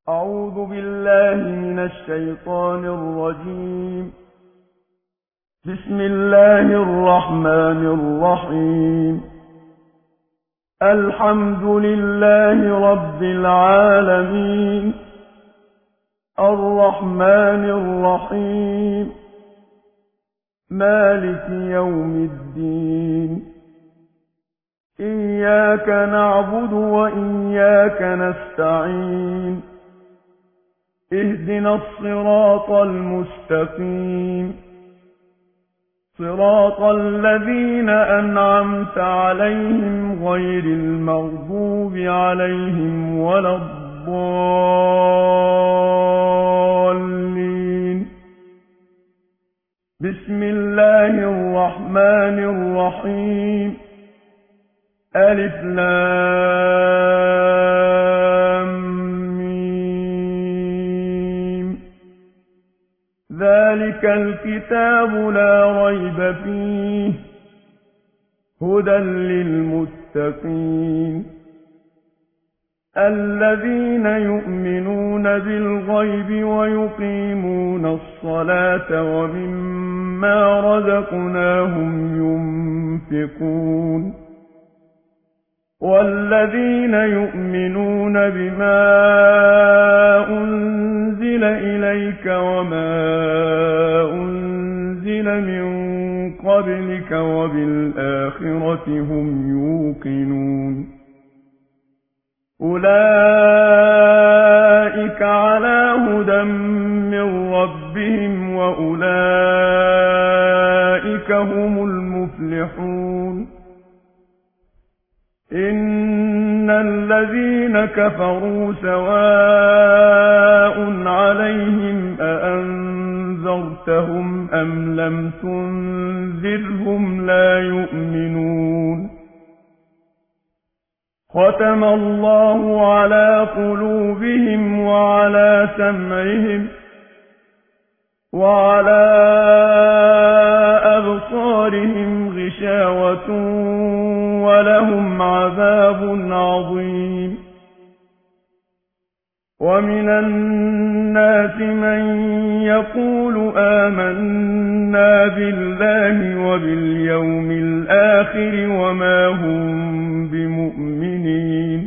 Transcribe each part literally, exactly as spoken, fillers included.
أعوذ بالله من الشيطان الرجيم. بسم الله الرحمن الرحيم. الحمد لله رب العالمين، الرحمن الرحيم، مالك يوم الدين. إياك نعبد وإياك نستعين. اهدنا الصراط المستقيم، صراط الذين أنعمت عليهم غير المغضوب عليهم ولا الضالين. بسم الله الرحمن الرحيم. ألف لام ميم. ذلك الكتاب لا ريب فيه هدى للمتقين الذين يؤمنون بالغيب ويقيمون الصلاة ومما رزقناهم ينفقون والذين يؤمنون بما أنزل إليك وما أنزل من قبلك وبالآخرة هم يوقنون أولئك على هدى من ربهم وأولئك هم المفلحون. إن الذين كفروا سواء عليهم أأنذرتهم أم لم تنذرهم لا يؤمنون. ختم الله على قلوبهم وعلى سمعهم وعلى أبصارهم غشاوة ولهم عذاب عظيم. ومن الناس من يقول آمنا بالله وباليوم الآخر وما هم بمؤمنين.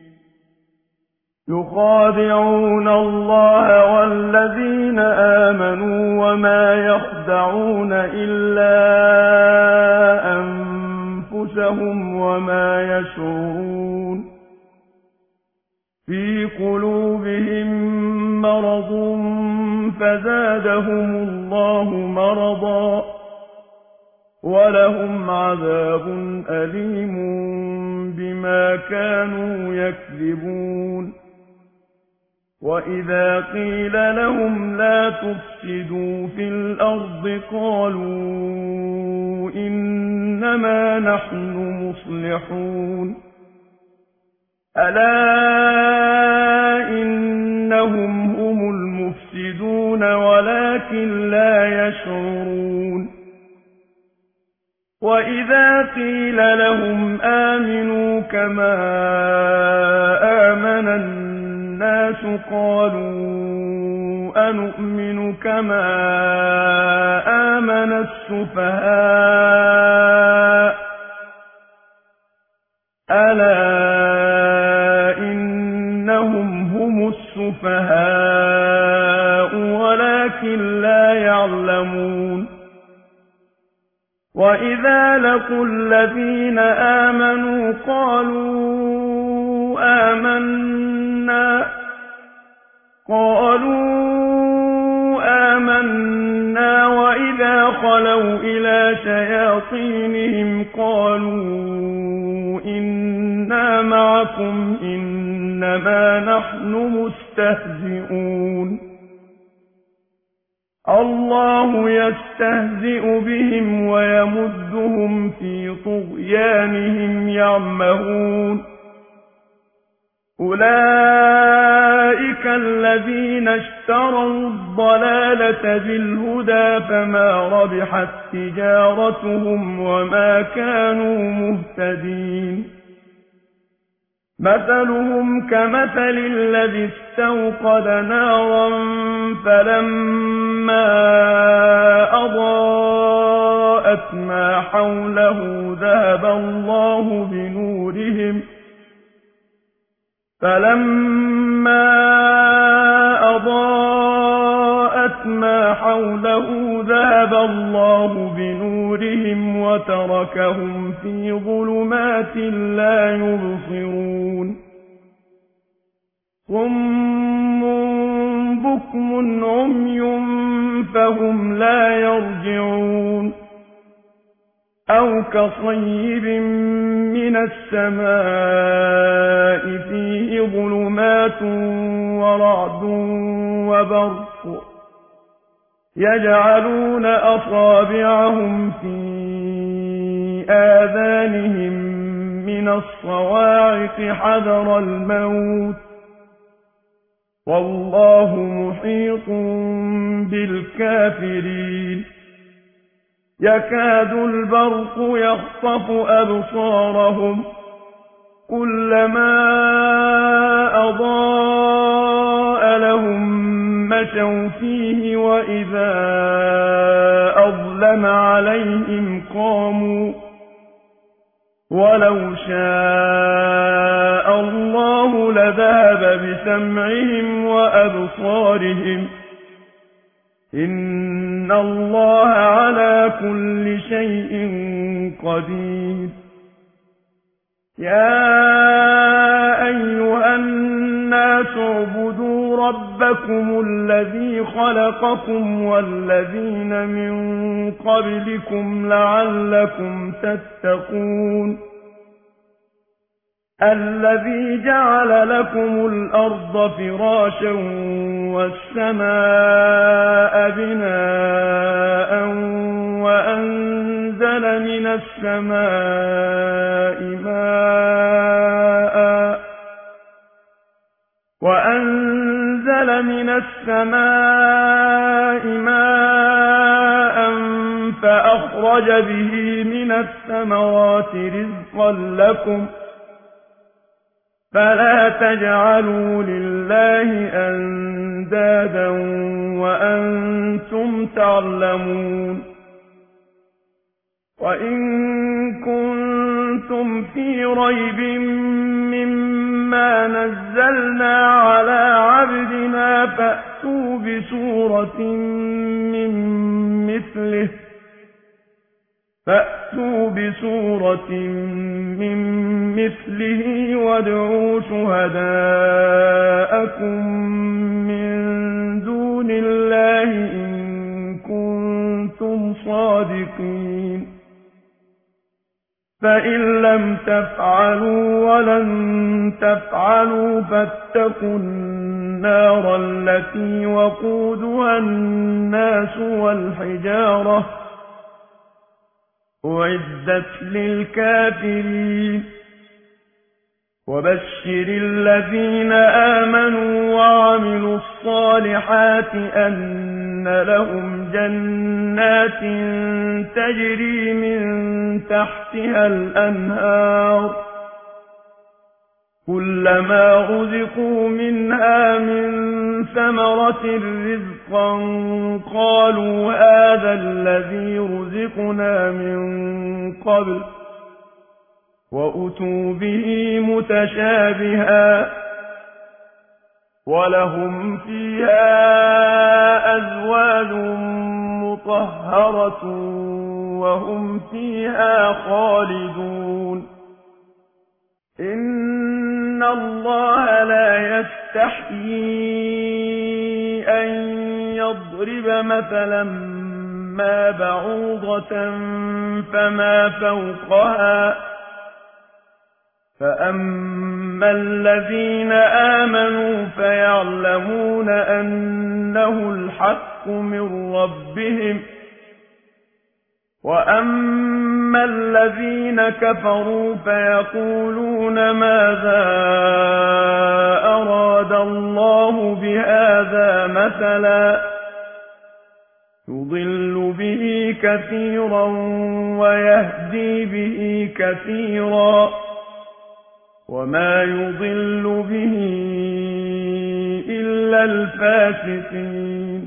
يخادعون الله والذين آمنوا وما يخدعون إلا أنفسهم وما يشعرون. في قلوبهم مرض فزادهم الله مرضا ولهم عذاب أليم بما كانوا يكذبون. وإذا قيل لهم لا تفسدوا في الأرض قالوا إنما نحن مصلحون. ألا إنهم هم المفسدون ولكن لا يشعرون. وإذا قيل لهم آمنوا كما آمن الناس قالوا أنؤمن كما آمن السفهاء ألا إنهم هم السفهاء ولكن لا يعلمون. وإذا لقوا الذين آمنوا قالوا آمنا قالوا آمنا وإذا خلوا إلى شياطينهم قالوا إنا معكم إنما نحن مستهزئون. الله يستهزئ بهم ويمدهم في طغيانهم يعمهون. أولئك الذين اشتروا الضلالة بالهدى فما ربحت تجارتهم وما كانوا مهتدين. مثلهم كمثل الذي استوقد نارا فلما أضاءت ما حوله ذهب الله بنورهم فلما أضاءت ما حوله ذهب الله بنورهم وتركهم في ظلمات لا يبصرون صم بكم عمي فهم لا يرجعون أو كصيب من السماء فيه ظلمات ورعد وبرق يجعلون أصابعهم في آذانهم من الصواعق حذر الموت والله محيط بالكافرين يكاد البرق يخطف أبصارهم كلما أضاء لهم مشوا فيه وإذا أظلم عليهم قاموا ولو شاء الله لذهب بسمعهم وأبصارهم إن الله على كل شيء قدير يا أيها الناس اعبدوا ربكم الذي خلقكم والذين من قبلكم لعلكم تتقون الذي جعل لكم الأرض فراشا والسماء بناء وأنزل من السماء ماء وأنزل من السماء ماء فأخرج به من الثمرات رزقا لكم فلا تجعلوا لله أندادا وأنتم تعلمون وإن كنتم في ريب مما نزلنا على عبدنا فأتوا بسورة من مثله فأتوا بسورة من مثله وادعوا شهداءكم من دون الله إن كنتم صادقين فإن لم تفعلوا ولن تفعلوا فاتقوا النار التي وقودها الناس والحجارة أعدت للكافرين وبشر الذين آمنوا وعملوا الصالحات أن لهم جنات تجري من تحتها الأنهار كلما رزقوا منها من ثمرة رزقا قالوا هذا الذي رزقنا من قبل وأتوا به متشابها ولهم فيها أزواج مطهرة وهم فيها خالدون إن الله لا يستحيي أن يضرب مثلا ما بعوضة فما فوقها فأما الذين آمنوا فيعلمون أنه الحق من ربهم وأما الذين كفروا فيقولون ماذا أراد الله بهذا مثلا يضل به كثيرا ويهدي به كثيرا وما يضل به إلا الفاسقين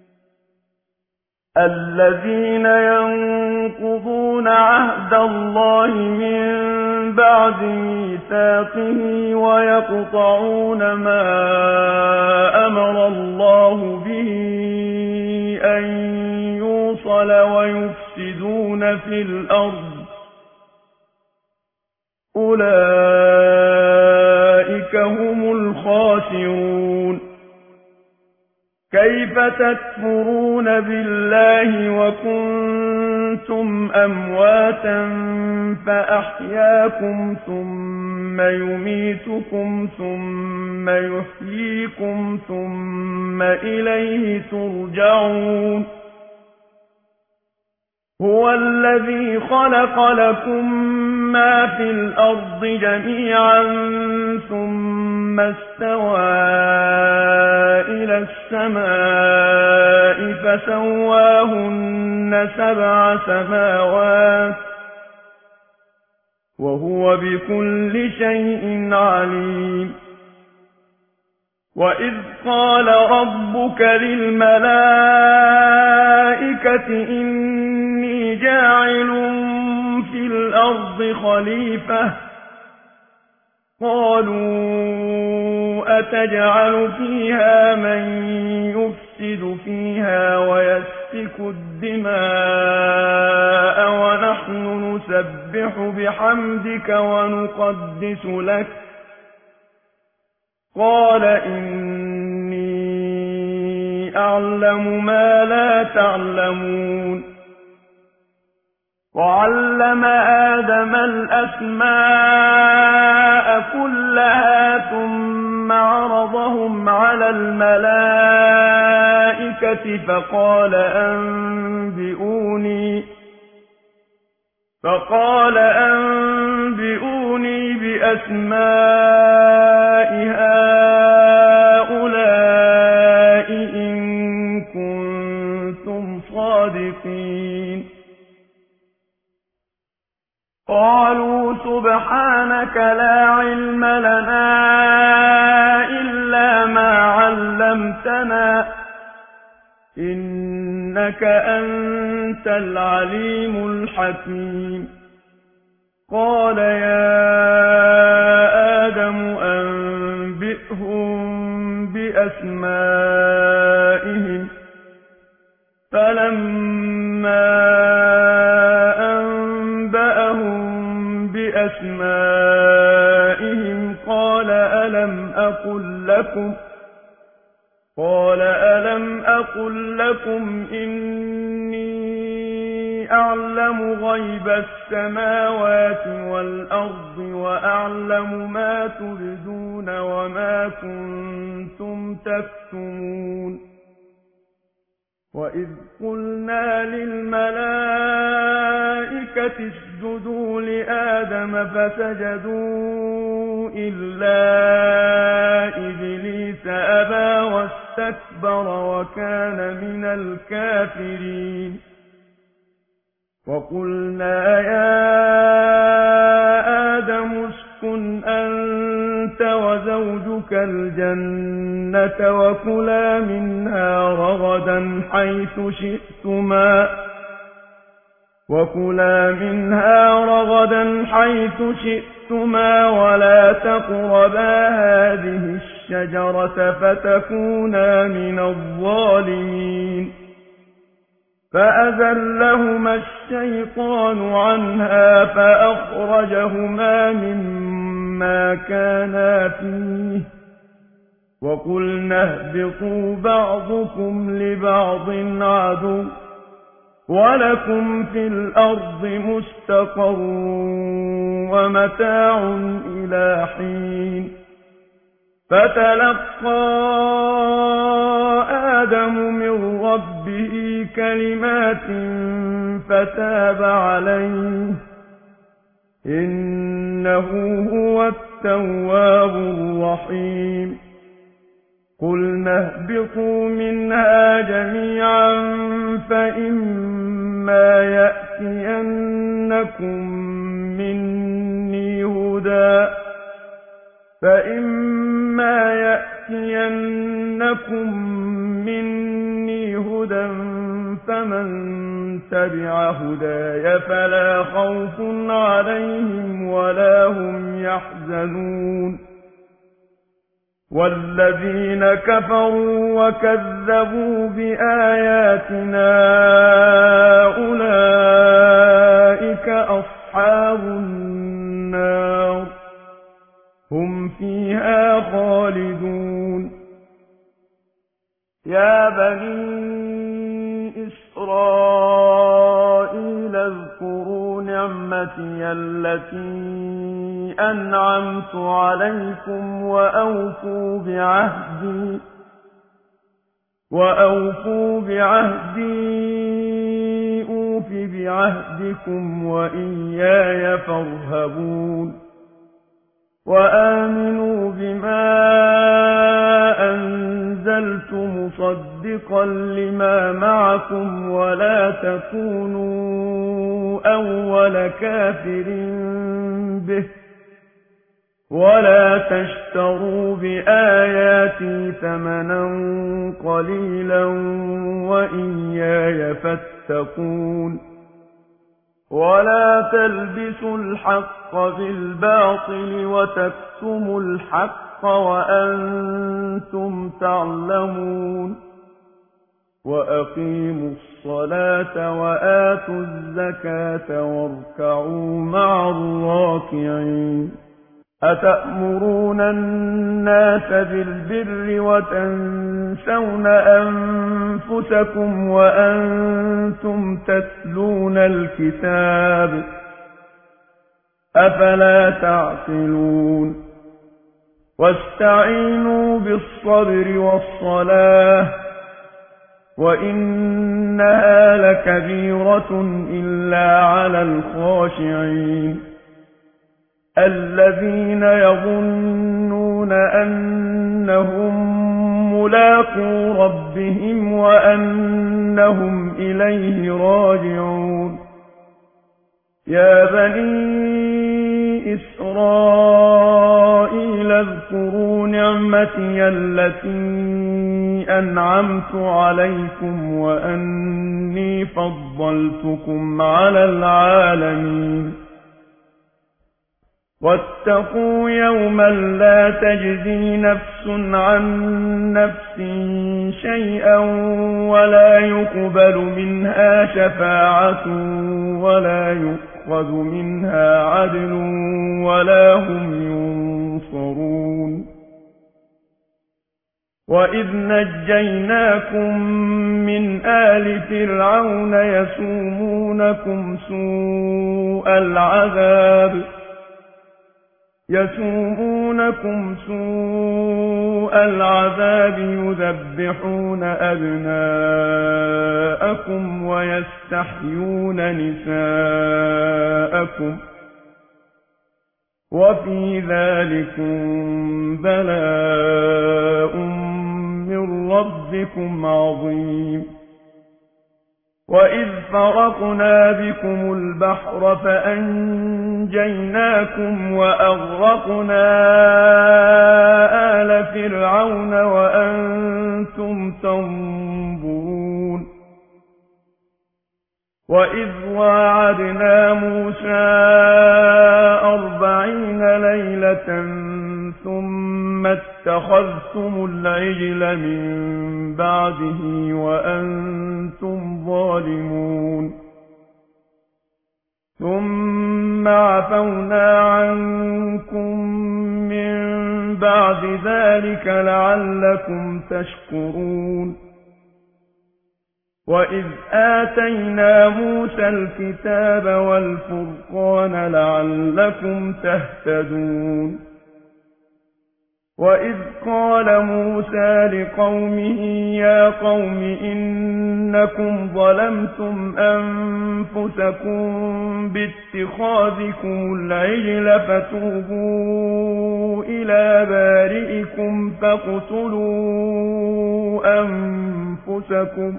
الذين ينقضون عهد الله من بعد ميثاقه ويقطعون ما أمر الله به أن يوصل ويفسدون في الأرض أولئك هم الخاسرون كيف تكفرون بالله وكنتم أمواتا فأحياكم ثم يميتكم ثم يحييكم ثم إليه ترجعون هو الذي خلق لكم ما في الأرض جميعا ثم استوى إلى السماء فسواهن سبع سماوات وهو بكل شيء عليم وإذ قال ربك للملائكة إني جاعل في الأرض خليفة قالوا أتجعل فيها من يفسد فيها ويسفك الدماء ونحن نسبح بحمدك ونقدس لك قال إني أعلم ما لا تعلمون وعلم آدم الأسماء كلها ثم عرضهم على الملائكة فقال أنبئوني فقال أنبئوني بأسماء هؤلاء إن كنتم صادقين قالوا سبحانك لا علم لنا إلا ما علمتنا إنك أنت العليم الحكيم قال يا آدم أنبئهم بأسمائهم فلما بأسمائهم قال ألم أقل لكم قال ألم أقل لكم إني أعلم غيب السماوات والأرض وأعلم ما تبدون وما كنتم تكتمون وإذ قلنا للملائكة اسجدوا لآدم فسجدوا إلا إبليس أبى واستكبر وكان من الكافرين وقلنا يا آدم اسكن أنت وزوجك الجنة وكلا منها رغدا حيث شئتما وكلا منها رغدا حيث شئتما ولا تقربا هذه الشجرة فتكونا من الظالمين فأزلهما الشيطان عنها فأخرجهما مما كانا فيه وقلنا اهبطوا بعضكم لبعض عدو ولكم في الأرض مستقر ومتاع إلى حين فتلقى آدم من ربه كلمات فتاب عليه إنه هو التواب الرحيم قلنا اهبطوا منها جميعا فإما يأتينكم مني هدى فإما يأتينكم مني هدى فمن تبع هداي فلا خوف عليهم ولا هم يحزنون والذين كفروا وكذبوا بآياتنا أولئك أصحاب النار هم فيها خالدون يا بني إسرائيل اذكروا نعمتي التي أنعمت عليكم وأوفوا بعهدي وأوفوا بعهدي أوف بعهدكم وإياي فارهبون وآمنوا بما أنزلت مصدقا لما معكم ولا تكونوا أول كافر به ولا تشتروا بآياتي ثمنا قليلا وإياي فاتقون ولا تلبسوا الحق بالباطل وتكتموا الحق وأنتم تعلمون وأقيموا الصلاة وآتوا الزكاة واركعوا مع الراكعين أتأمرون الناس بالبر وتنسون أنفسكم وأنتم تتلون الكتاب أفلا تعقلون واستعينوا بالصبر والصلاة وإنها لكبيرة إلا على الخاشعين الذين يظنون أنهم ملاقو ربهم وأنهم إليه راجعون يا بني إسرائيل اذكروا نعمتي التي أنعمت عليكم وأني فضلتكم على العالمين واتقوا يوما لا تجزي نفس عن نفس شيئا ولا يقبل منها شفاعة ولا يؤخذ منها عدل ولا هم ينصرون وإذ نجيناكم من آل فرعون يسومونكم سوء العذاب يسومونكم سوء العذاب يذبحون أبناءكم ويستحيون نساءكم وفي ذلكم بلاء من ربكم عظيم وإذ فرقنا بكم البحر فأنجيناكم وأغرقنا آل فرعون وأنتم تنظرون وإذ واعدنا موسى أربعين ليلة ثم اتخذتم العجل من بعده وأنتم ظالمون ثم عفونا عنكم من بعد ذلك لعلكم تشكرون وإذ آتينا موسى الكتاب والفرقان لعلكم تهتدون وإذ قال موسى لقومه يا قوم إنكم ظلمتم أنفسكم باتخاذكم العجل فتوبوا إلى بارئكم فاقتلوا أنفسكم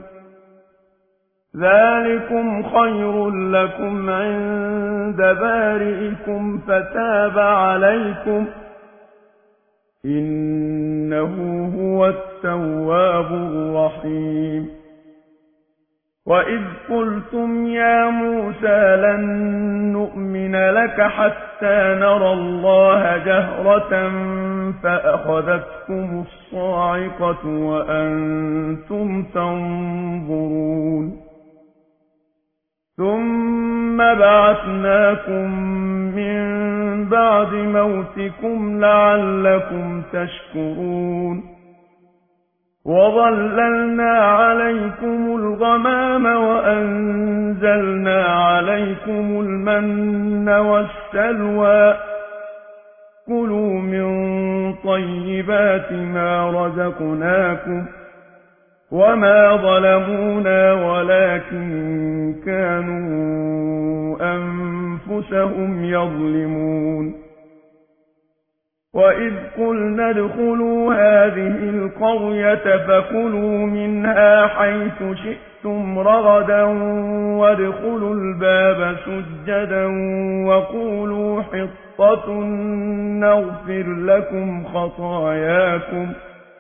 ذلكم خير لكم عند بارئكم فتاب عليكم إنه هو التواب الرحيم وإذ قلتم يا موسى لن نؤمن لك حتى نرى الله جهرة فأخذتكم الصاعقة وأنتم تنظرون ثم بعثناكم من بعد موتكم لعلكم تشكرون وظللنا عليكم الغمام وأنزلنا عليكم المن والسلوى كلوا من طيبات ما رزقناكم وما ظلمونا ولكن كانوا أنفسهم يظلمون وإذ قلنا ادخلوا هذه القرية فكلوا منها حيث شئتم رغدا وادخلوا الباب سجدا وقولوا حطة نغفر لكم خطاياكم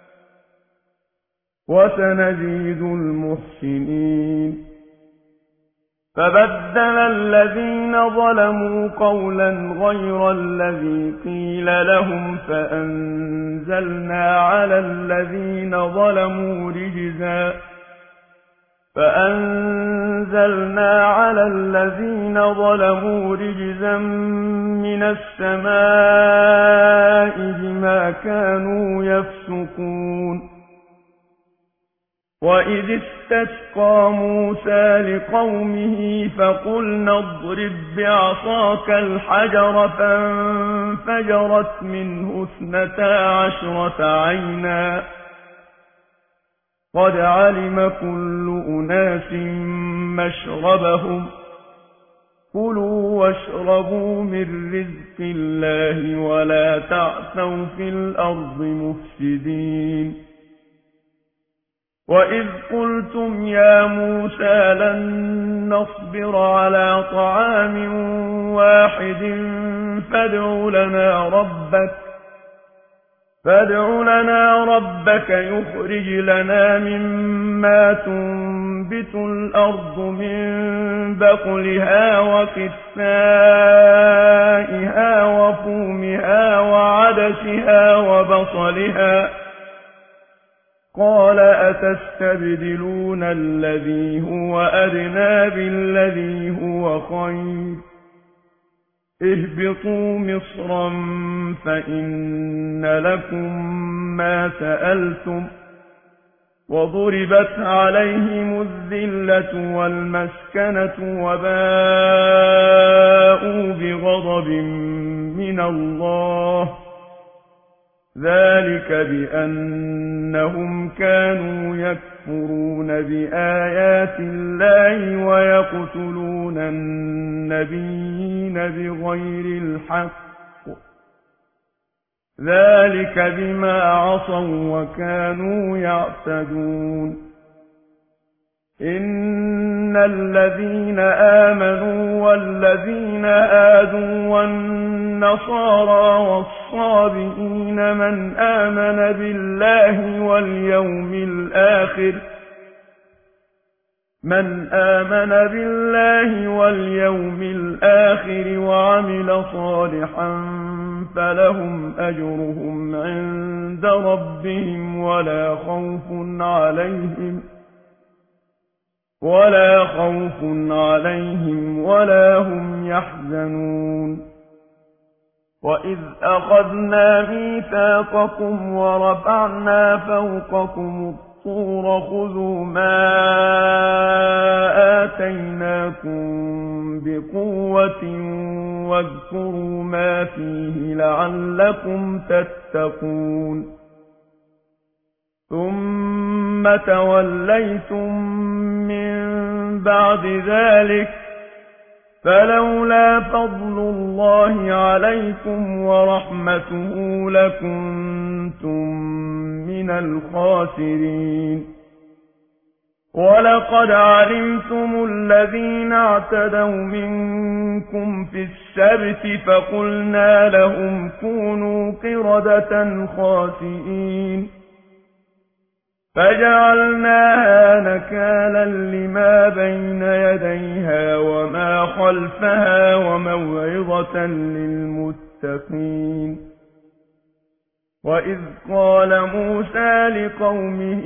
وسنزيد المحسنين فبدل الذين ظلموا قولا غير الذي قيل لهم فأنزلنا على الذين ظلموا رجزا فأنزلنا على الذين ظلموا رجزا من السماء بما كانوا يفسقون وإذ استسقى موسى لقومه فقلنا اضرب بعصاك الحجر فانفجرت منه اثنتا عشرة عينا قد علم كل أناس مشربهم كلوا واشربوا من رزق الله ولا تعثوا في الأرض مفسدين وإذ قلتم يا موسى لن نصبر على طعام واحد فادع لنا ربك فادع لنا ربك يخرج لنا مما تنبت الأرض من بقلها وقثائها وفومها وعدسها وبصلها قال أتستبدلون الذي هو أدنى بالذي هو خير اهبطوا مصرا فإن لكم ما سألتم وضربت عليهم الذلة والمسكنة وباءوا بغضب من الله ذلك بأنهم كانوا يكفرون بآيات الله ويقتلون النبيين بغير الحق ذلك بما عصوا وكانوا يعتدون إن الذين آمنوا والذين آذوا والنصارى والصابئين من آمن بالله واليوم الآخر من آمن بالله واليوم الآخر وعمل صالحا فلهم أجرهم عند ربهم ولا خوف عليهم ولا خوف عليهم ولا هم يحزنون وإذ أخذنا ميثاقكم ورفعنا فوقكم الطور خذوا ما آتيناكم بقوة واذكروا ما فيه لعلكم تتقون ثم توليتم من بعد ذلك فلولا فضل الله عليكم ورحمته لكنتم من الخاسرين وَلَقَدْ عَلِمْتُمُ الَّذِينَ اعْتَدَوْا مِنكُمْ فِي السَّبْتِ فَقُلْنَا لَهُمْ كُونُوا قِرَدَةً خَاسِئِينَ فَجَعَلْنَاهَا نَكَالًا لِمَا بَيْنَ يَدَيْهَا وَمَا خَلْفَهَا وَمَوْعِظَةً لِلْمُتَّقِينَ وَإِذْ قَالَ مُوسَى لِقَوْمِهِ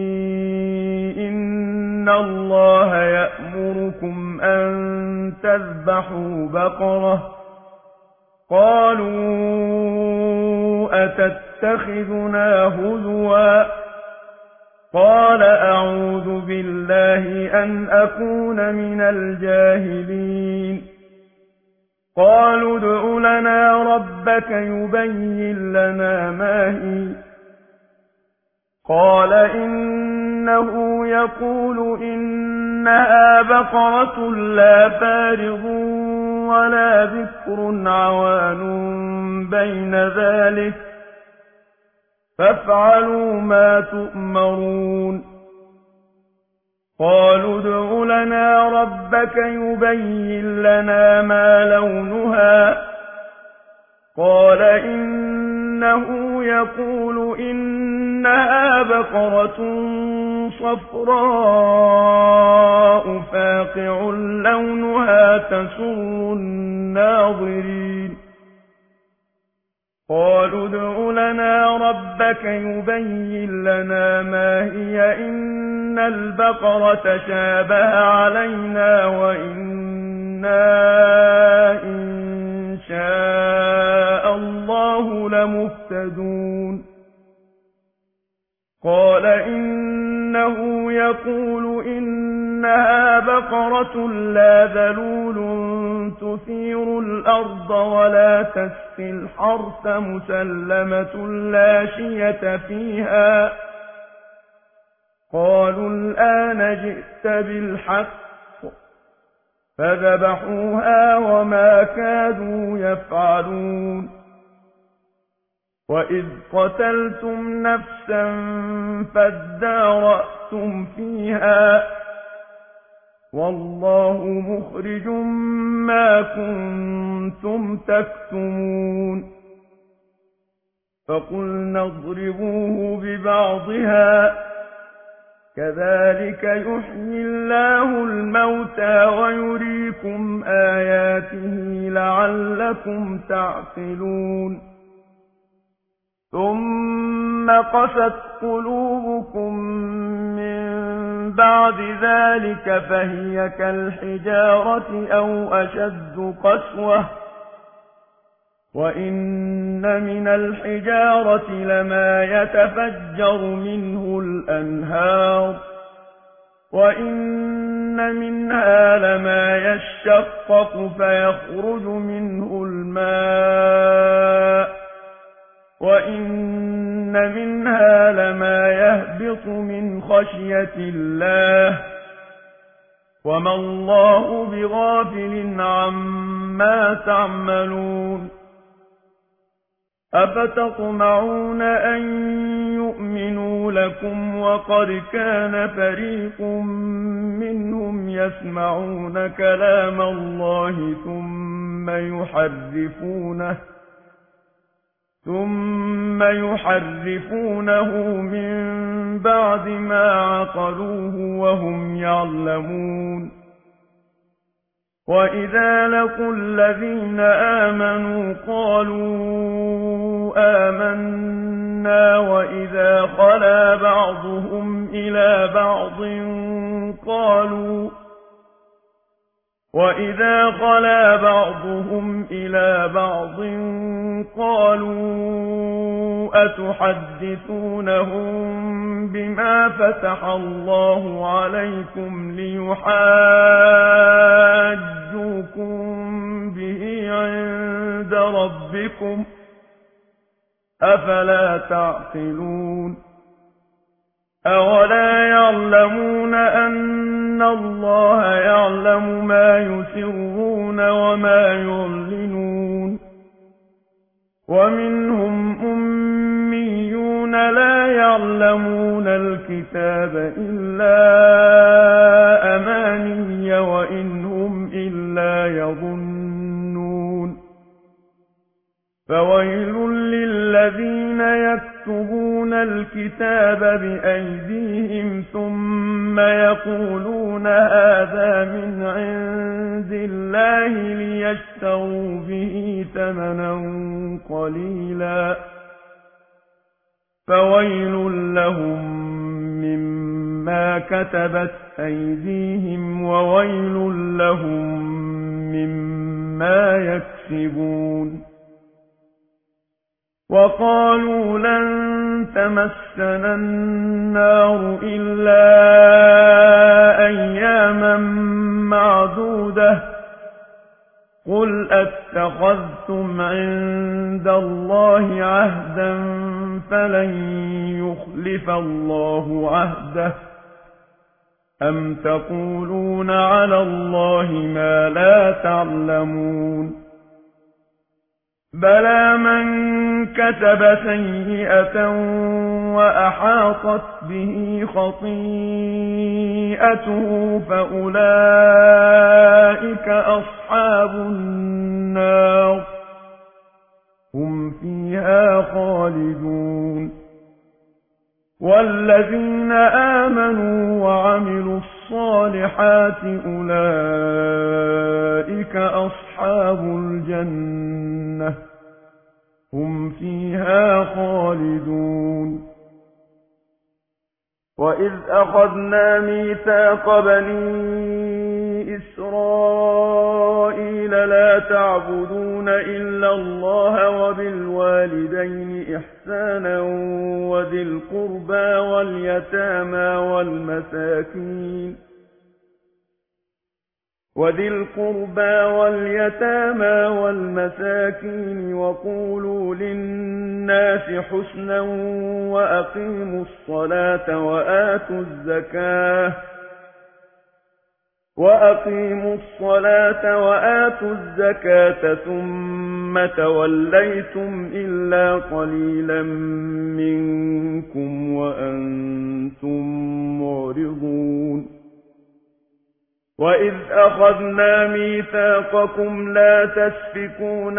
إِنَّ اللَّهَ يَأْمُرُكُمْ أَن تَذْبَحُوا بَقَرَةً قَالُوا أَتَتَّخِذُنَا هُزُوًا قَالَ أَعُوذُ بِاللَّهِ أَنْ أَكُونَ مِنَ الْجَاهِلِينَ قَالُوا ادْعُ لَنَا رَبَّكَ يُبَيِّن لَّنَا مَا هِيَ قَالَ إِنَّهُ يَقُولُ إِنَّهَا بَقَرَةٌ لَّا فَارِضٌ وَلَا بِكْرٌ عَوَانٌ بَيْنَ ذَلِكَ فَافْعَلُوا مَا تُؤْمَرُونَ قَالُوا ادْعُ لَنَا رَبَّكَ يُبَيِّن لَّنَا مَا لَوْنُهَا قَالَ إِنَّهُ يَقُولُ إِنَّهَا بَقَرَةٌ صَفْرَاءُ فَاقِعٌ لَّوْنُهَا تَسُرُّ النَّاظِرِينَ قَالُوا ادْعُ لَنَا رَبَّكَ يُبَيِّن لَّنَا مَا هِيَ إِنَّ الْبَقَرَةَ شَابَهَ عَلَيْنَا وَإِنَّا إِن شَاءَ اللَّهُ لَمُهْتَدُونَ قَالَ إِنَّهُ يَقُولُ إِنَّهَا بَقَرَةٌ لَّا ذَلُولٌ تُثِيرُ الْأَرْضَ وَلَا تَسْقِي الْحَرْثَ مُسَلَّمَةٌ لَّا شِيَةَ فِيهَا قَالُوا الْآنَ جِئْتَ بِالْحَقِّ فَذَبَحُوهَا وَمَا كَادُوا يَفْعَلُونَ وَإِذْ قَتَلْتُمْ نَفْسًا فَادَّارَأْتُمْ فِيهَا وَاللَّهُ مُخْرِجٌ مَا كُنتُمْ تَكْتُمُونَ فَقُلْنَا اضْرِبُوهُ بِبَعْضِهَا كَذَلِكَ يُحْيِي اللَّهُ الْمَوْتَى وَيُرِيكُمْ آيَاتِهِ لَعَلَّكُمْ تَعْقِلُونَ ثُمَّ قَسَتْ قُلُوبُكُم مِّن بَعْدِ ذَلِكَ فَهِيَ كَالْحِجَارَةِ أَوْ أَشَدُّ قَسْوَةً وَإِنَّ مِنَ الْحِجَارَةِ لَمَا يَتَفَجَّرُ مِنْهُ الْأَنْهَارُ وَإِنَّ مِنْهَا لَمَا يَشَّقَّقُ فَيَخْرُجُ مِنْهُ الْمَاءُ وَإِنَّ مِنْهَا لَمَا يَهْبِطُ مِنْ خَشْيَةِ اللَّهِ وَمَا اللَّهُ بِغَافِلٍ عَمَّا تَعْمَلُونَ أَفَتَطْمَعُونَ أَن يُؤْمِنُوا لَكُمْ وَقَدْ كَانَ فَرِيقٌ مِّنْهُمْ يَسْمَعُونَ كَلَامَ اللَّهِ ثُمَّ يُحَرِّفُونَهُ ثُمَّ يُحَرِّفُونَهُ مِن بَعْدِ مَا عَقَلُوهُ وَهُمْ يَعْلَمُونَ وَإِذَا لَقُوا الَّذِينَ آمَنُوا قَالُوا آمَنَّا وَإِذَا خَلَا بَعْضُهُمْ إِلَى بَعْضٍ قَالُوا وَإِذَا خَلَا بَعْضُهُمْ إِلَى بَعْضٍ قَالُوا أَتُحَدِّثُونَهُم بِمَا فَتَحَ اللَّهُ عَلَيْكُمْ لِيُحَاجُّوكُم بِهِ عِندَ رَبِّكُمْ ۚ أَفَلَا تَعْقِلُونَ أَوَلَا يَعْلَمُونَ أَنَّ اللَّهَ يَعْلَمُ مَا يُسِرُّونَ وَمَا يُعْلِنُونَ وَمِنْهُمْ أُمِّيُّونَ لَا يَعْلَمُونَ الْكِتَابَ إِلَّا الكتاب بأيديهم ثم يقولون هذا من عند الله ليشتروا به ثمنا قليلا فويل لهم مما كتبت أيديهم وويل لهم مما يكسبون وقالوا لن تمسنا النار إلا أياما معدودة قل أتخذتم عند الله عهدا فلن يخلف الله عهده أم تقولون على الله ما لا تعلمون بلى من كتب سيئة وأحاطت به خطيئته فأولئك أصحاب النار هم فيها خالدون والذين آمنوا وعملوا الصالحات أولئك أصحاب الجنة هم فيها خالدون وإذ أخذنا ميثاق بني إسرائيل لا تعبدون إلا الله وبالوالدين إحسانا وذي القربى واليتامى والمساكين وذي القربى واليتامى والمساكين وقولوا للناس حسنا وأقيموا الصلاة وآتوا الزكاة وأقيموا الصلاة وآتوا الزكاة ثم توليتم إلا قليلا منكم وأنتم معرضون وإذ أخذنا ميثاقكم لا تسفكون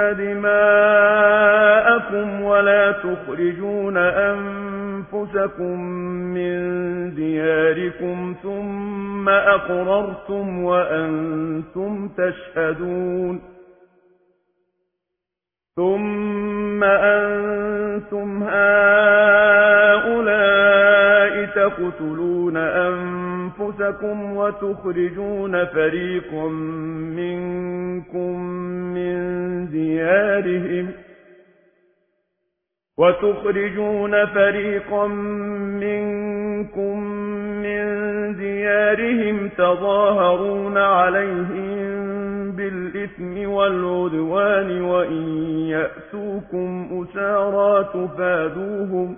دماءكم ولا تخرجون أنفسكم من دياركم ثم أقررتم وأنتم تشهدون ثم أنتم هؤلاء تقتلون أنفسكم وتخرجون فريقا منكم من ديارهم وتخرجون فريقا منكم من ديارهم تظاهرون عليهم بالإثم والعدوان وإن يأتوكم أسارى تفادوهم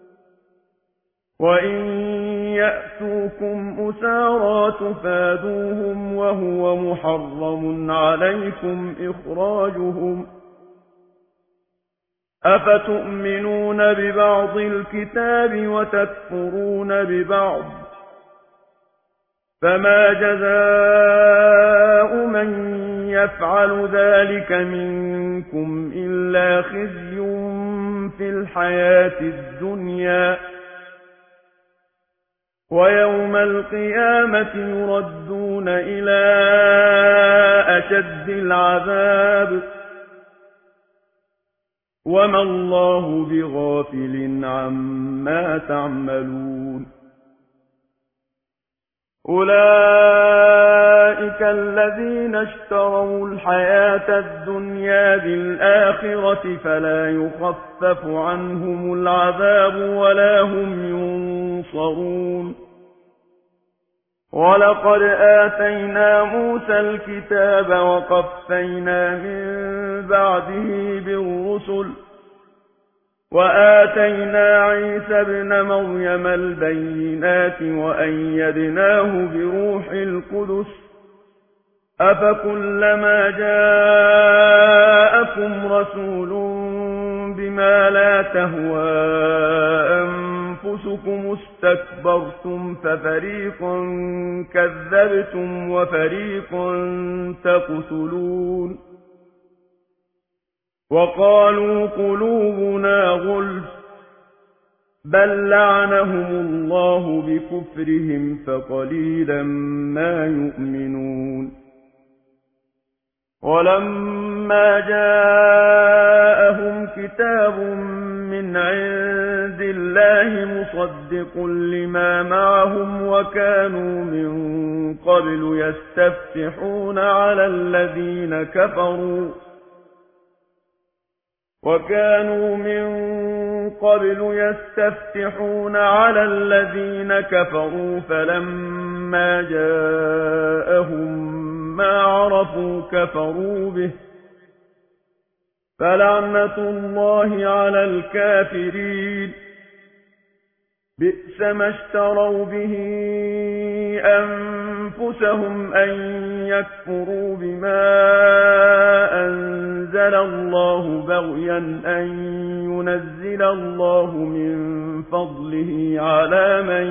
وإن يأتوكم أسارى تفادوهم وهو محرم عليكم إخراجهم أفتؤمنون ببعض الكتاب وتكفرون ببعض فما جزاء من يفعل ذلك منكم إلا خزي في الحياة الدنيا ويوم القيامة يردون إلى أشد العذاب وما الله بغافل عما تعملون أولئك الذين اشتروا الحياة الدنيا بالآخرة فلا يخفف عنهم العذاب ولا هم ينصرون ولقد آتينا موسى الكتاب وقفينا من بعده بالرسل وآتينا عيسى ابن مريم البينات وأيدناه بروح القدس أفكلما جاءكم رسول بما لا تهوى أنفسكم استكبرتم ففريقا كذبتم وفريقا تقتلون وقالوا قلوبنا غلف بل لعنهم الله بكفرهم فقليلا ما يؤمنون ولما جاءهم كتاب من عند الله مصدق لما معهم وكانوا من قبل يستفتحون على الذين كفروا وكانوا من قبل يستفتحون على الذين كفروا فلما جاءهم ما عرفوا كفروا به فلعنة الله على الكافرين بئس ما اشتروا به أنفسهم أن يكفروا بما أنزل الله بغيا أن ينزل الله من فضله على من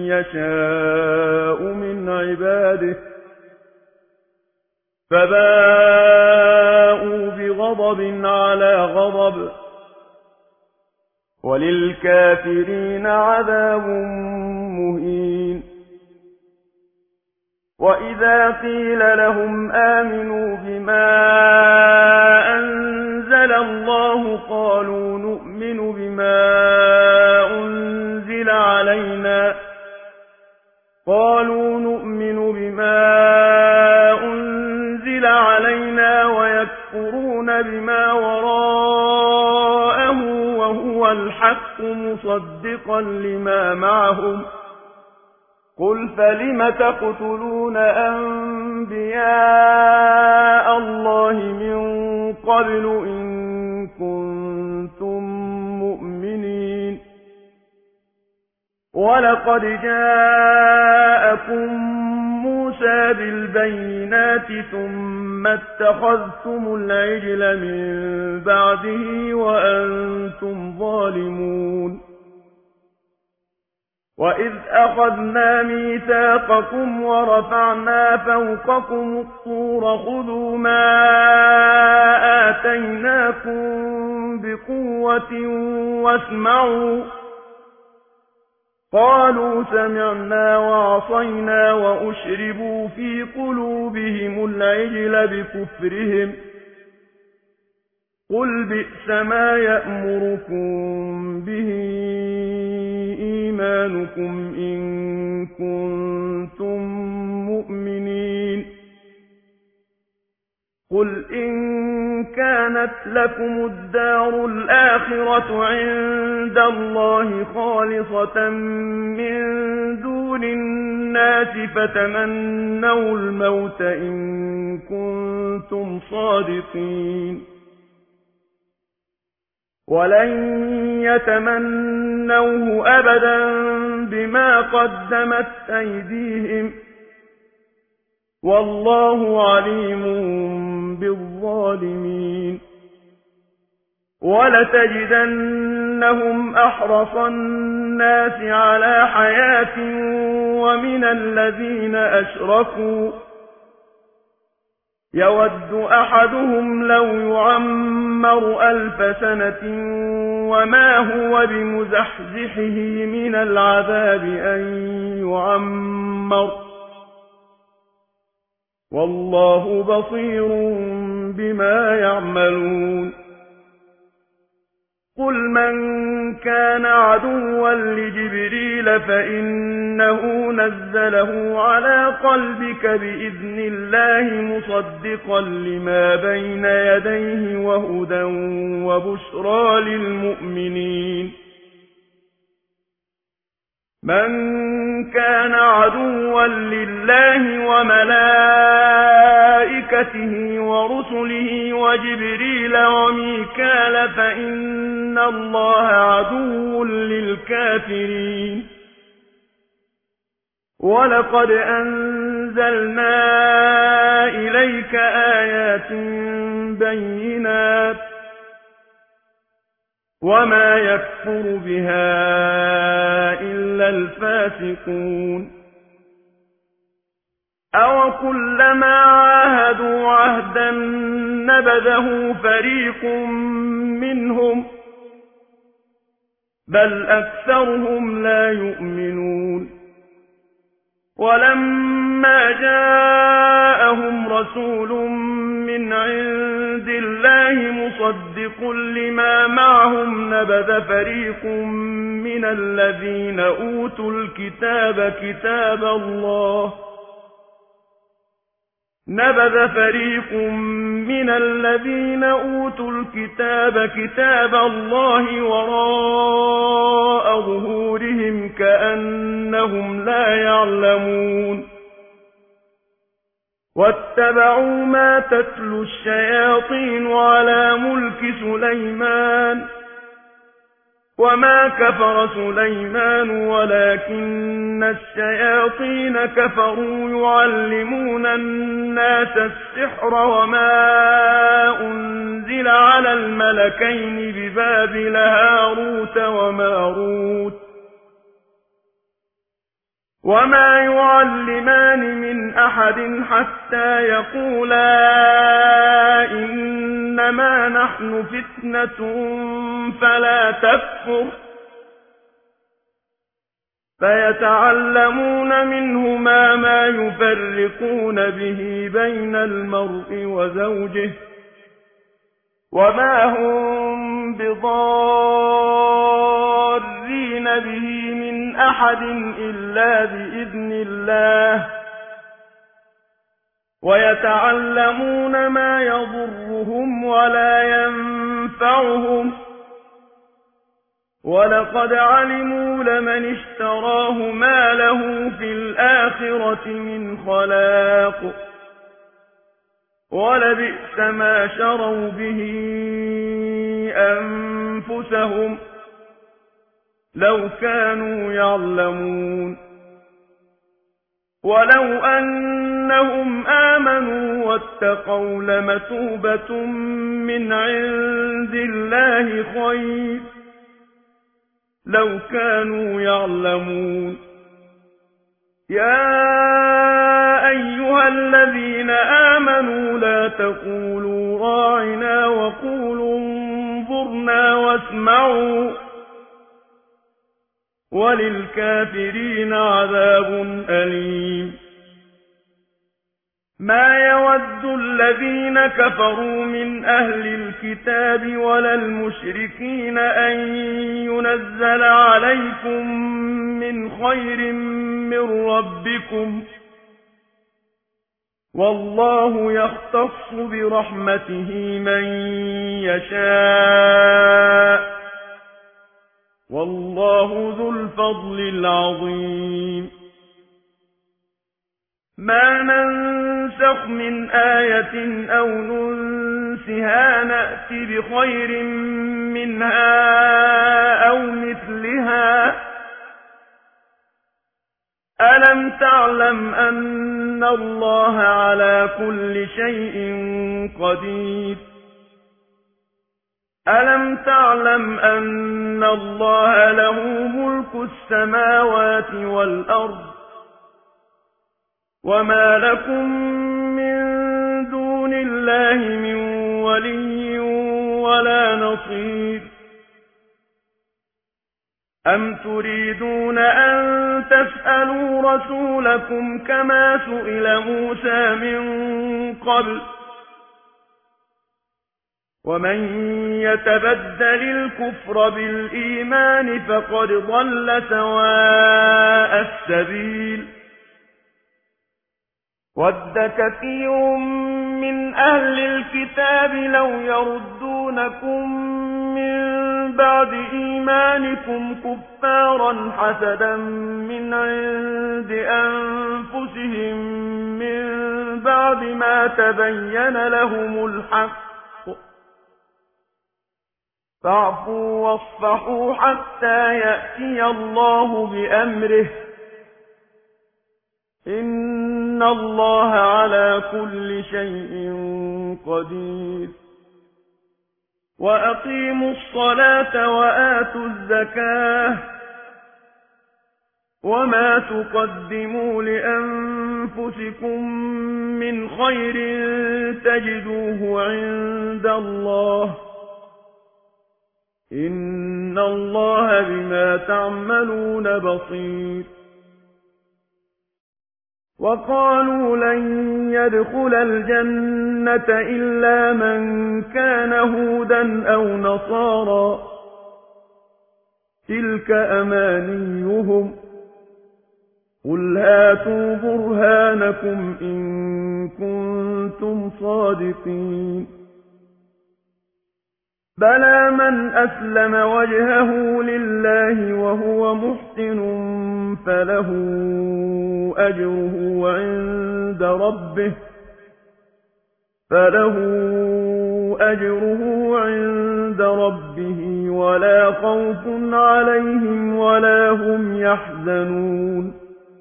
يشاء من عباده فباءوا بغضب على غضب وللكافرين عذاب مهين وإذا قيل لهم آمنوا بما أنزل الله قالوا نؤمن بما أنزل علينا قالوا نؤمن بما أنزل علينا ويكفرون بما وراءه وهو الحق مصدقا لما معهم قل فلم تقتلون أنبياء الله من قبل إن كنتم مؤمنين ولقد جاءكم موسى بالبينات ثم اتخذتم العجل من بعده وأنتم ظالمون وإذ أخذنا ميثاقكم ورفعنا فوقكم الطور خذوا ما آتيناكم بقوة واسمعوا قالوا سمعنا وعصينا وأشربوا في قلوبهم العجل بكفرهم قل بئس ما يأمركم به إيمانكم إن كنتم مؤمنين قل إن كانت لكم الدار الآخرة عند الله خالصة من دون الناس فتمنوا الموت إن كنتم صادقين ولن يتمنوه أبدا بما قدمت أيديهم والله عليم بالظالمين ولتجدنهم أحرص الناس على حياة ومن الذين أشركوا يود أحدهم لو يعمر ألف سنة وما هو بمزحزحه من العذاب أن يعمر والله بصير بما يعملون قل من كان عدوا لجبريل فإنه نزله على قلبك بإذن الله مصدقا لما بين يديه وهدى وبشرى للمؤمنين من كان عدوا لله وملائكته ورسله وجبريل وميكال فإن الله عدو للكافرين ولقد أنزلنا إليك آيات بينات وما يكفر بها إلا الفاسقون أو كلما عاهدوا عهدا نبذه فريق منهم بل أكثرهم لا يؤمنون ولما جاءهم رسول من عند الله مصدق لما معهم نبذ فريق من الذين أوتوا الكتاب كتاب الله نبذ فريق من الذين أوتوا الكتاب كتاب الله وراء ظهورهم كأنهم لا يعلمون واتبعوا ما تتلو الشياطين على ملك سليمان وما كفر سليمان ولكن الشياطين كفروا يعلمون الناس السحر وما أنزل على الملكين ببابل هاروت وماروت وما يعلمان من أحد حتى يقولا إنما نحن فتنة فلا تكفر فيتعلمون منهما ما يفرقون به بين المرء وزوجه وما هم بضارين به من أحد إلا بإذن الله ويتعلمون ما يضرهم ولا ينفعهم ولقد علموا لمن اشتراه ما له في الآخرة من خلاق ولبئس ما شروا به أنفسهم لو كانوا يعلمون ولو أنهم آمنوا واتقوا لمثوبة من عند الله خير لو كانوا يعلمون يا أيها الذين آمنوا لا تقولوا راعنا وقولوا انظرنا واسمعوا وللكافرين عذاب أليم ما يود الذين كفروا من أهل الكتاب ولا المشركين أن ينزل عليكم من خير من ربكم والله يختص برحمته من يشاء والله ذو الفضل العظيم ما ننسخ من آية أو ننسها نأتي بخير منها أو مثلها ألم تعلم أن الله على كل شيء قدير ألم تعلم أن الله له ملك السماوات والأرض وما لكم من دون الله من ولي ولا نصير أم تريدون أن تسألوا رسولكم كما سئل موسى من قبل ومن يتبدل الكفر بالإيمان فقد ضل سواء السبيل ود كثير من أهل الكتاب لو يردونكم من بعد إيمانكم كفارا حسدا من عند أنفسهم من بعد ما تبين لهم الحق فاعفوا واصفحوا حتى يأتي الله بأمره إن الله على كل شيء قدير وأقيموا الصلاة وآتوا الزكاة وما تقدموا لأنفسكم من خير تجدوه عند الله إن الله بما تعملون بصير. وقالوا لن يدخل الجنة إلا من كان هودا أو نصارى تلك أمانيهم قل هاتوا برهانكم إن كنتم صادقين. بلى من أسلم وجهه لله وهو محسن فله أجره عند ربه فله أجره عند ربه ولا خوف عليهم ولا هم يحزنون.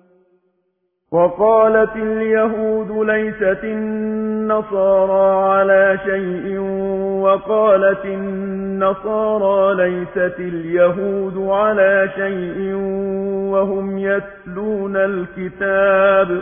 وقالت اليهود ليست النصارى على شيء وقالت النصارى ليست اليهود على شيء وهم يتلون الكتاب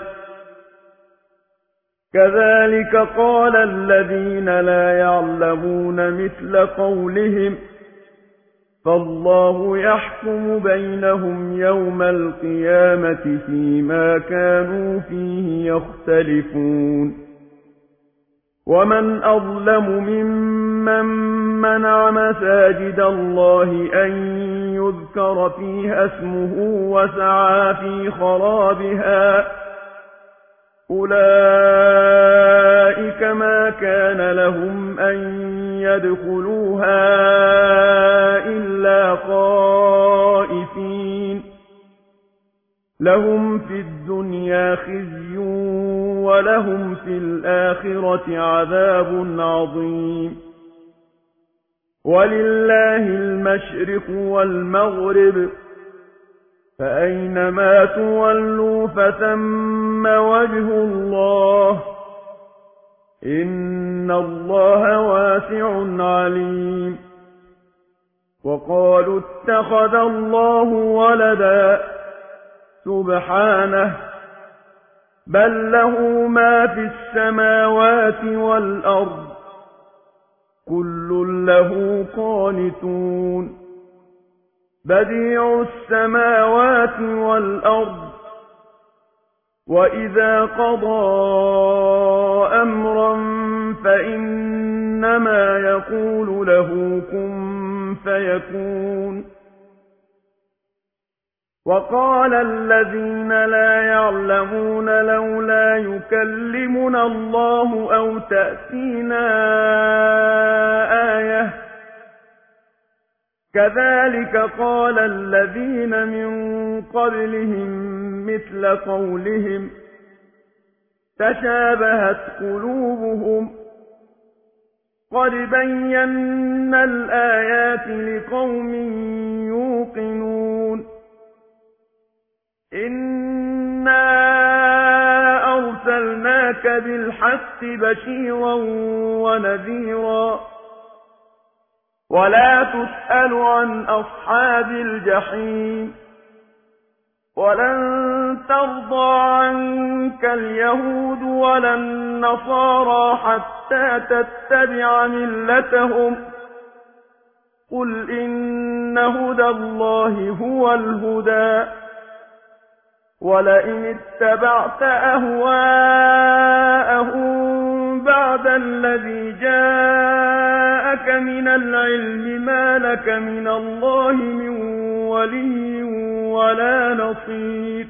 كذلك قال الذين لا يعلمون مثل قولهم فالله يحكم بينهم يوم القيامة فيما كانوا فيه يختلفون. ومن أظلم ممن منع مساجد الله أن يذكر فيها اسمه وسعى في خرابها أولئك ما كان لهم أن يدخلوها إلا خائفين لهم في الدنيا خزي ولهم في الآخرة عذاب عظيم. ولله المشرق والمغرب فأينما تولوا فثم وجه الله إن الله واسع عليم. وقالوا اتخذ الله ولدا سبحانه بل له ما في السماوات والأرض كل له قانتون. بديع السماوات والأرض وإذا قضى أمرا فإنما يقول له كن فيكون. وقال الذين لا يعلمون لولا يكلمنا الله أو تأتينا آية كذلك قال الذين من قبلهم مثل قولهم تشابهت قلوبهم قد بينا الآيات لقوم يوقنون. إنا أرسلناك بالحق بشيرا ونذيرا ولا تسأل عن أصحاب الجحيم. ولن ترضى عنك اليهود ولا النصارى حتى تتبع ملتهم قل إن هدى الله هو الهدى ولئن اتبعت أهواءهم بعد الذي جاءك من العلم ما لك من الله من ولي ولا نصير.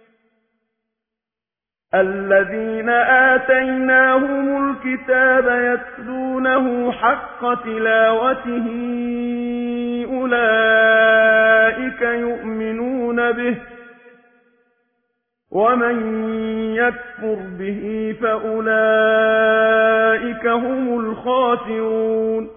الذين آتيناهم الكتاب يتلونه حق تلاوته أولئك يؤمنون به ومن يكفر به فأولئك هم الخاسرون.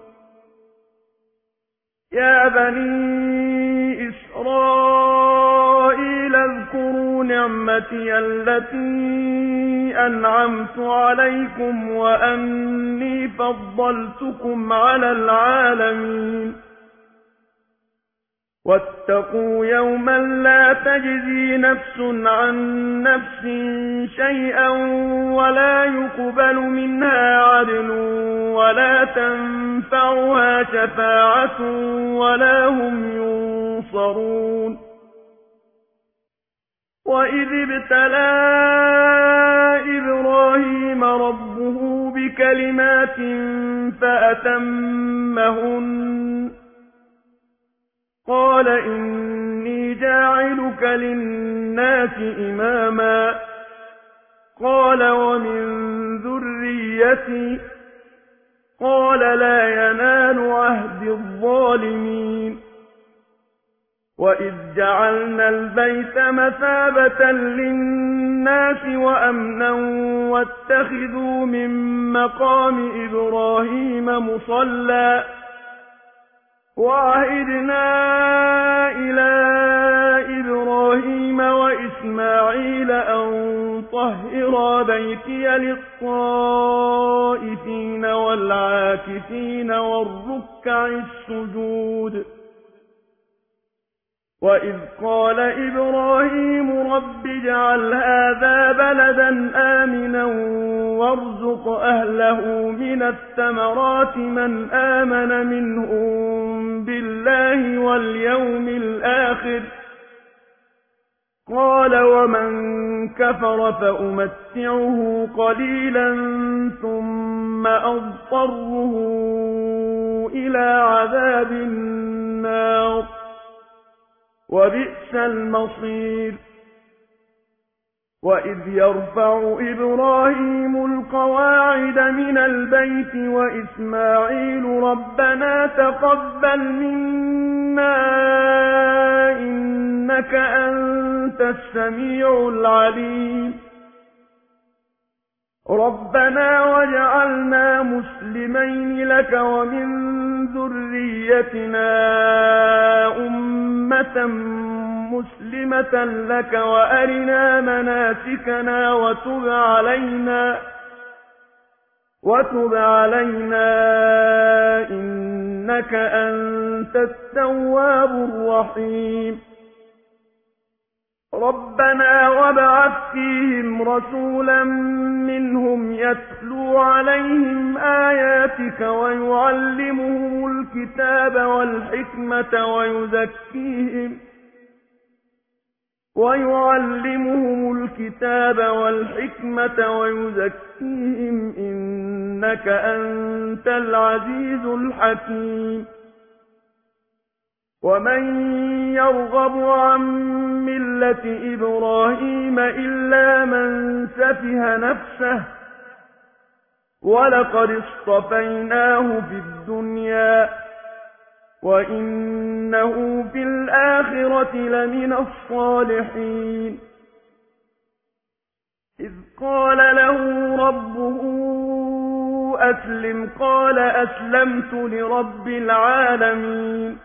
يا بني إسرائيل اذكروا نعمتي التي أنعمت عليكم وأني فضلتكم على العالمين. واتقوا يوما لا تجزي نفس عن نفس شيئا ولا يقبل منها عدل ولا تنفعها شفاعة ولا هم ينصرون. وإذ ابتلى إبراهيم ربه بكلمات فأتمهن قال إني جاعلك للناس إماما قال ومن ذريتي قال لا ينال عهد الظالمين. وإذ جعلنا البيت مثابة للناس وأمنا واتخذوا من مقام إبراهيم مصلى وعهدنا إلى إبراهيم وإسماعيل أن طهرا بيتي للطائفين والعاكفين والركع السجود. وإذ قال إبراهيم رب اجعل هذا بلدا آمنا وارزق أهله من الثمرات من آمن منهم بالله واليوم الآخر قال ومن كفر فأمتعه قليلا ثم أضطره إلى عذاب النار وبئس المصير. وإذ يرفع إبراهيم القواعد من البيت وإسماعيل ربنا تقبل منا إنك أنت السميع العليم ربنا واجعلنا مسلمين لك ومن ذريتنا أمة مسلمة لك وأرنا مناسكنا وتب علينا وتب علينا إنك أنت التواب الرحيم. ربنا وابعث فيهم رسولا منهم يتلو عليهم آياتك ويعلمهم الكتاب والحكمة ويزكيهم ويعلمهم الكتاب والحكمة ويزكيهم إنك أنت العزيز الحكيم. ومن يرغب عن ملة إبراهيم إلا من سفه نفسه ولقد اصطفيناه في الدنيا وإنه في الآخرة لمن الصالحين. إذ قال له ربه أسلم قال أسلمت لرب العالمين.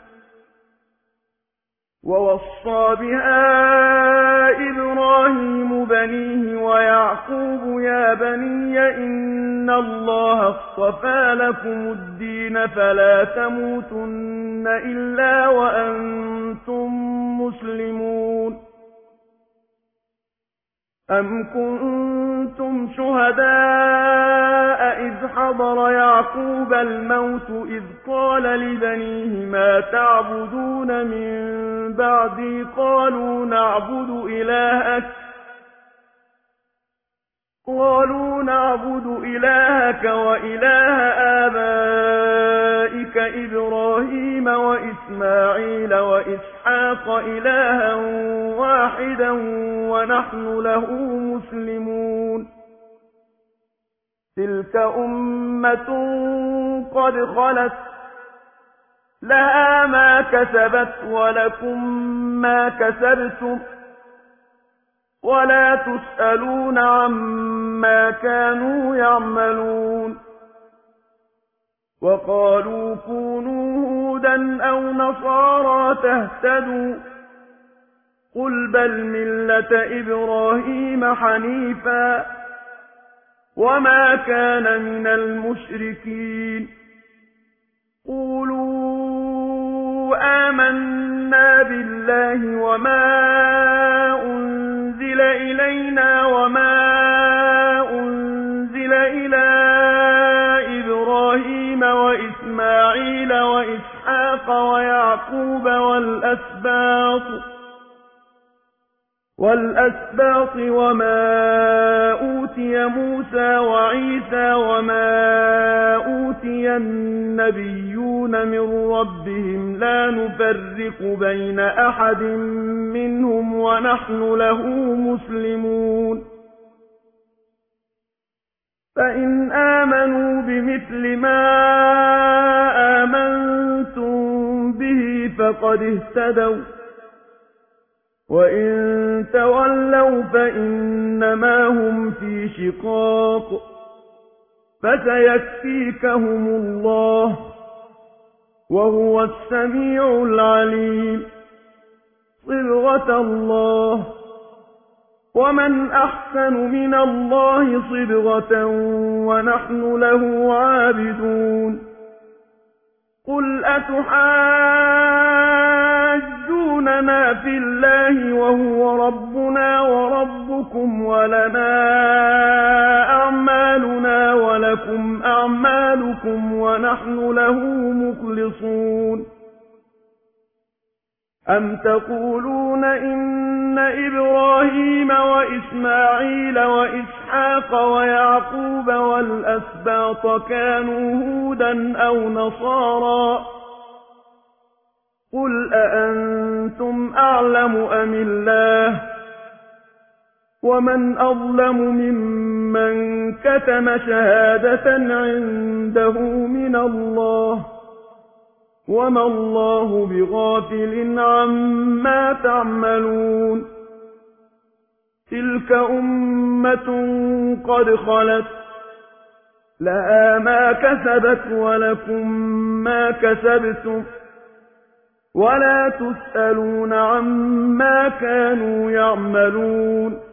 ووصى بها إبراهيم بنيه ويعقوب يا بني إن الله اصطفى لكم الدين فلا تموتن إلا وأنتم مسلمون. أم كنتم شهداء إذ حضر يعقوب الموت إذ قال لبنيه ما تعبدون من بعدي قالوا نعبد إلهك قالوا نعبد إلهك وإله آبائك إبراهيم وإسماعيل وإسحاق إلها واحدا ونحن له مسلمون. تلك أمة قد خلت لها ما كسبت ولكم ما كسبتم ولا تسألون عما كانوا يعملون. وقالوا كونوا هودا أو نصارى تهتدوا قل بل ملة إبراهيم حنيفا وما كان من المشركين. قولوا آمنا آمنا بالله وما أنزل إلينا وما أنزل إلى إبراهيم وإسماعيل وإسحاق ويعقوب والأسباط والأسباط وما أوتي موسى وعيسى وما أوتي النبيون من ربهم لا نفرق بين أحد منهم ونحن له مسلمون فإن آمنوا بمثل ما آمنتم به فقد اهتدوا وإن تولوا فإنما هم في شقاق فسيكفيكهم الله وهو السميع العليم صبغة الله ومن أحسن من الله صبغة ونحن له عابدون قل أتحاجوننا في الله وهو ربنا وربكم ولنا أعمالنا ولكم أعمالكم ونحن له مخلصون أم تقولون إن إبراهيم وإسماعيل وإسحاق ويعقوب والأسباط كانوا هودا أو نصارى قل أأنتم أعلم أم الله ومن أظلم ممن كتم شهادة عنده من الله وما الله بغافل عما تعملون تلك أمة قد خلت لها ما كسبت ولكم ما كسبتم ولا تسألون عما كانوا يعملون